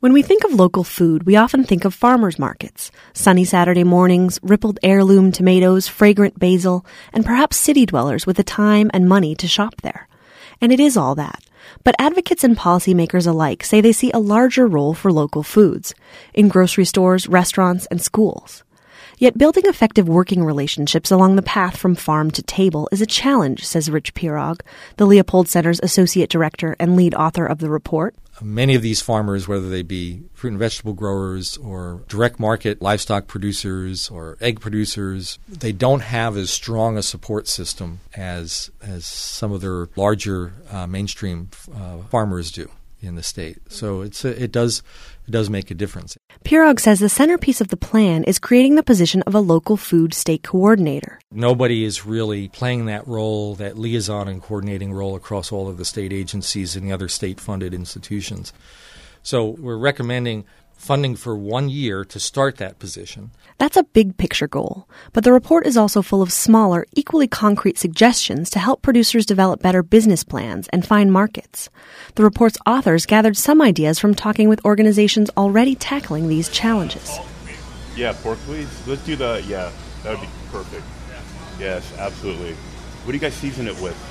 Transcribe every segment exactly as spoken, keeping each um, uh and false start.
When we think of local food, we often think of farmers markets, sunny Saturday mornings, rippled heirloom tomatoes, fragrant basil, and perhaps city dwellers with the time and money to shop there. And it is all that. But advocates and policymakers alike say they see a larger role for local foods in grocery stores, restaurants, and schools. Yet building effective working relationships along the path from farm to table is a challenge, says Rich Pirog, the Leopold Center's associate director and lead author of the report. Many of these farmers, whether they be fruit and vegetable growers or direct market livestock producers or egg producers, they don't have as strong a support system as as some of their larger uh, mainstream uh, farmers do in the state. So it's a, it does it does make a difference. Pirog says the centerpiece of the plan is creating the position of a local food state coordinator. Nobody is really playing that role, that liaison and coordinating role across all of the state agencies and the other state-funded institutions. So we're recommending funding for one year to start that position. That's a big picture goal, but the report is also full of smaller, equally concrete suggestions to help producers develop better business plans and find markets. The report's authors gathered some ideas from talking with organizations already tackling these challenges. Yeah, pork please. Let's do the, yeah, that would be perfect. Yes, absolutely. What do you guys season it with?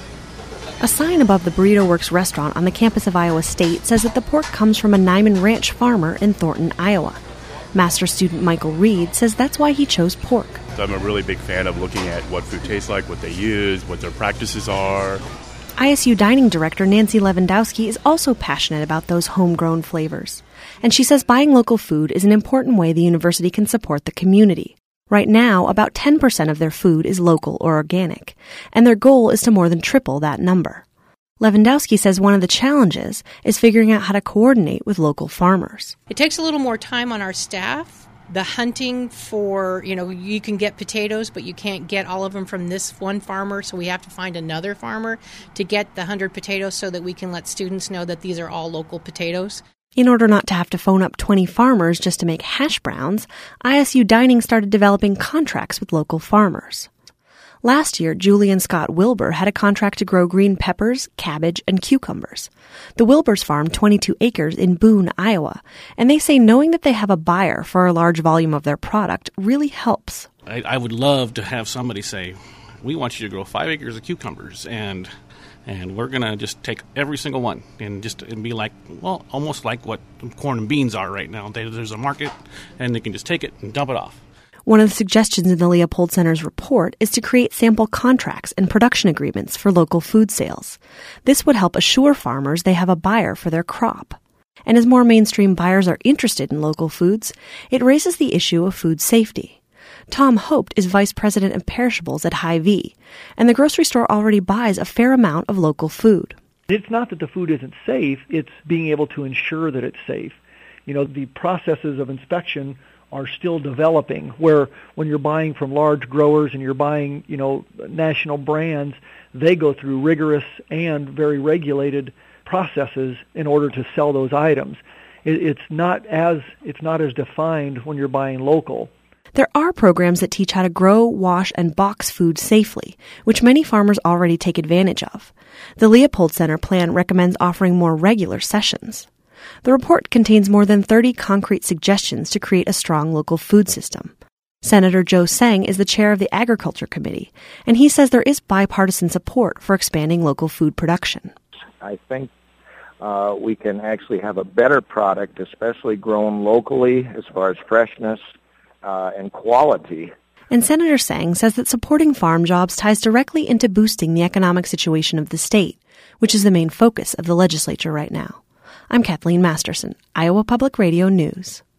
A sign above the Burrito Works restaurant on the campus of Iowa State says that the pork comes from a Nyman Ranch farmer in Thornton, Iowa. Master student Michael Reed says that's why he chose pork. So I'm a really big fan of looking at what food tastes like, what they use, what their practices are. I S U dining director Nancy Lewandowski is also passionate about those homegrown flavors. And she says buying local food is an important way the university can support the community. Right now, about ten percent of their food is local or organic, and their goal is to more than triple that number. Lewandowski says one of the challenges is figuring out how to coordinate with local farmers. It takes a little more time on our staff. The hunting for, you know, you can get potatoes, but you can't get all of them from this one farmer, so we have to find another farmer to get the one hundred potatoes so that we can let students know that these are all local potatoes. In order not to have to phone up twenty farmers just to make hash browns, I S U Dining started developing contracts with local farmers. Last year, Julie and Scott Wilbur had a contract to grow green peppers, cabbage, and cucumbers. The Wilburs farmed twenty-two acres in Boone, Iowa, and they say knowing that they have a buyer for a large volume of their product really helps. I, I would love to have somebody say, we want you to grow five acres of cucumbers, and and we're going to just take every single one and just and be like, well, almost like what corn and beans are right now. They, there's a market, and they can just take it and dump it off. One of the suggestions in the Leopold Center's report is to create sample contracts and production agreements for local food sales. This would help assure farmers they have a buyer for their crop. And as more mainstream buyers are interested in local foods, it raises the issue of food safety. Tom Hoped is vice president of perishables at Hy-Vee, and the grocery store already buys a fair amount of local food. It's not that the food isn't safe, it's being able to ensure that it's safe. You know, the processes of inspection are still developing, where when you're buying from large growers and you're buying, you know, national brands, they go through rigorous and very regulated processes in order to sell those items. It, it's not as it's not as defined when you're buying local. There are programs that teach how to grow, wash, and box food safely, which many farmers already take advantage of. The Leopold Center plan recommends offering more regular sessions. The report contains more than thirty concrete suggestions to create a strong local food system. Senator Joe Sang is the chair of the Agriculture Committee, and he says there is bipartisan support for expanding local food production. I think uh, we can actually have a better product, especially grown locally as far as freshness uh, and quality. And Senator Sang says that supporting farm jobs ties directly into boosting the economic situation of the state, which is the main focus of the legislature right now. I'm Kathleen Masterson, Iowa Public Radio News.